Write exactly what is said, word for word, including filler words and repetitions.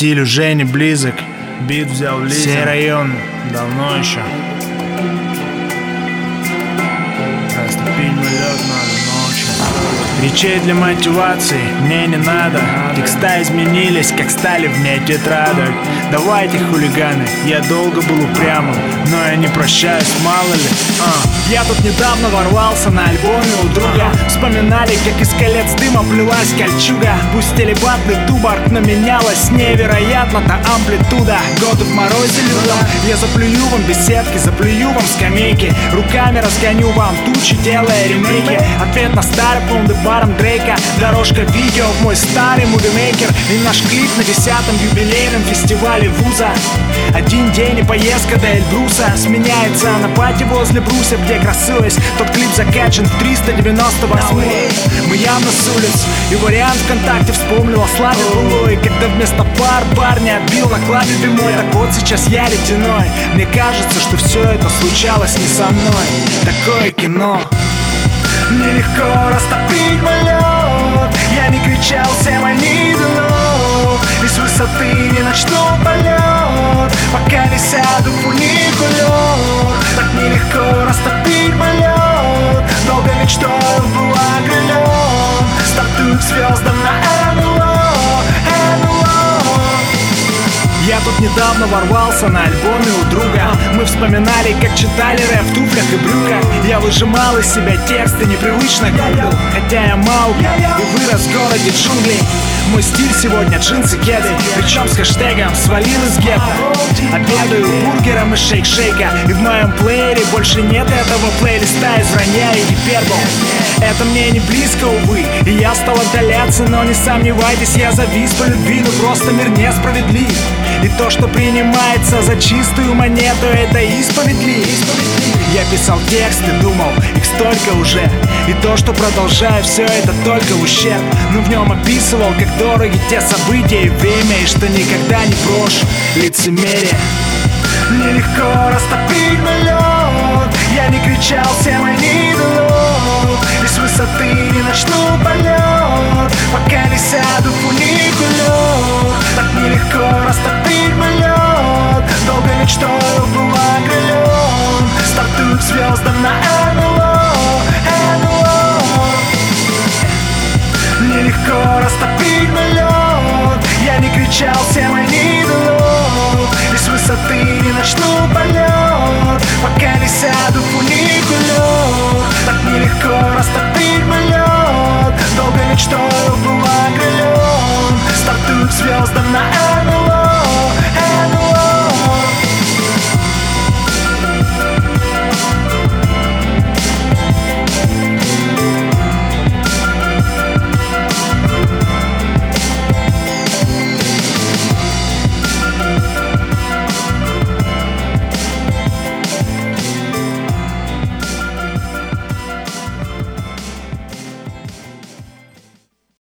Стиль уже не близок, бит взял лизинг. Все районы, давно еще. Растопить мой лед надо ночью. Речей для мотивации мне не надо. Текста изменились, как стали вне тетрадок. Давайте, хулиганы, я долго был упрямым, но я не прощаюсь, мало ли. а. Я тут недавно ворвался на альбоме у друга. Вспоминали, как из колец дыма плелась кольчуга. Пусть телебатный туборг, но менялась невероятно-то амплитуда. Годы в морозе льдом, я заплюю вам беседки, заплюю вам скамейки. Руками разгоню вам тучи, делая ремейки. Ответ на старый полный баром Дрейка. Дорожка видео в мой старый мувимейкер. И наш клип на десятом юбилейном фестивале вуза. Один день и поездка до Эльбруса сменяется на пати возле бруса, где красуясь. Тот клип закачан в триста девяносто восемь. Мы явно с улиц, и вариант ВКонтакте вспомнил о славе былой. Когда вместо пар парня отбил на клаве мой. Так вот сейчас я ледяной. Мне кажется, что все это случалось не со мной. Такое кино. Мне легко растопить мой лед. Я не кричал, всем они дно. И с высоты не начну полет, пока не сяду в фуникулер. Так нелегко растопить мой лед. Долго мечтой был окрылен. Стартую к звездам на эн эл о, эн эл о. Я тут недавно ворвался на альбоме у друга. Мы вспоминали, как читали рэп в туфлях и брюках. Я выжимал из себя тексты, непривычно гуглил. Хотя я Маугли и вырос в городе джунглей. Мой стиль сегодня джинсы, кеды, причем с хэштегом свалил из гетто. Обедаю бургером из шейк-шейка. И в моем плеере больше нет этого плейлиста из вранья и гипербол. Это мне не близко, увы, и я стал отдаляться. Но не сомневайтесь, я завис по любви. Ну просто мир несправедлив. И то, что принимается за чистую монету, это исповедь ли? Я писал тексты, думал, их столько уже. И то, что продолжаю, все это только ущерб. Но в нем описывал, как дороги те события и время. И что никогда не брошу лицемерие. Мне легко растопить мой лед. Я не кричал, всем они дно. И с высоты не начну полет, пока не сяду в фуникулер. Так нелегко растопить мой лед. Долго мечтою был окрылен. Стартую к звездам на эн эл о, эн эл о. Нелегко растопить мой лед. Я не кричал, всем они дно. И с высоты не начну полет, пока не сяду в фуникулер. Так нелегко растопить мой лед. Долго мечтою был окрылен. Стартую к звездам на эн эл о.